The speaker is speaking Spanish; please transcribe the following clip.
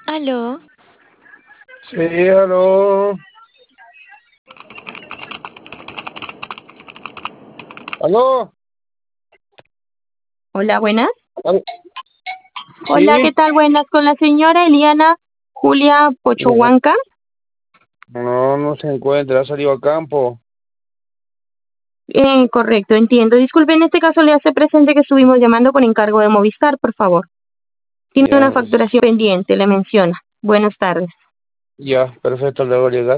Aló, Sí, aló. Aló. hola, buenas. Aló. Hola, Sí. ¿qué tal? Buenas, con la señora Eliana Julia No, Pochohuanca. no se encuentra, ha salido a campo. Correcto, entiendo. Disculpe, en este caso le hace presente que estuvimos llamando con encargo de Movistar, por favor. Tiene una Ya, facturación pendiente, le menciona. Buenas tardes. ya, perfecto, le voy a llegar.